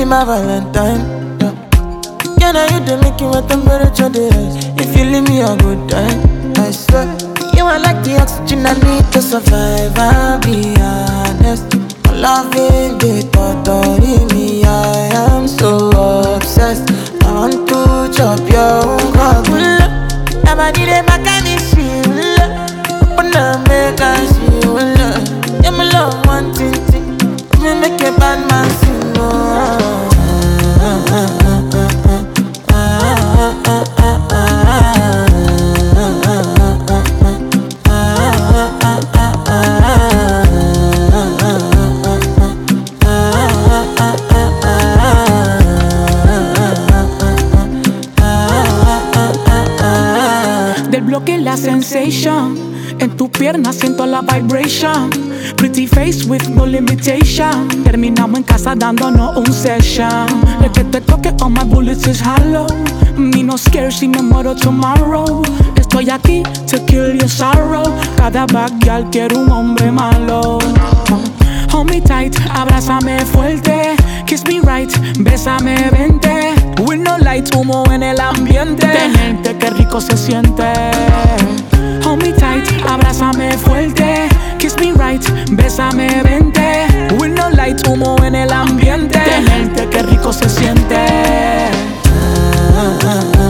my Valentine. Yeah. Yeah, now you do make you my temperature dey rise. If you leave me a good time, I swear. You are like the oxygen I need to survive. I'll be honest. My loving the thought me. I am so obsessed. I want to chop your own. Never did it back at me, she open up, make her see. Yeah, my love one thing. Me make a bad man sing. Desbloqueé la sensation. En tu pierna siento la vibration. Pretty face with no limitation. Terminamos en casa dándonos un session. El que te toque on my bullets is hollow. Me no scared si me muero tomorrow. Estoy aquí to kill your sorrow. Cada backyard quiere un hombre malo. Hold me tight, abrázame fuerte. Kiss me right, bésame, vente. With no light, humo en el ambiente. Tenerte, qué rico se siente. Hold me tight, abrázame fuerte. Kiss me right, bésame, vente. With no light, humo en el ambiente. Tenerte, qué rico se siente.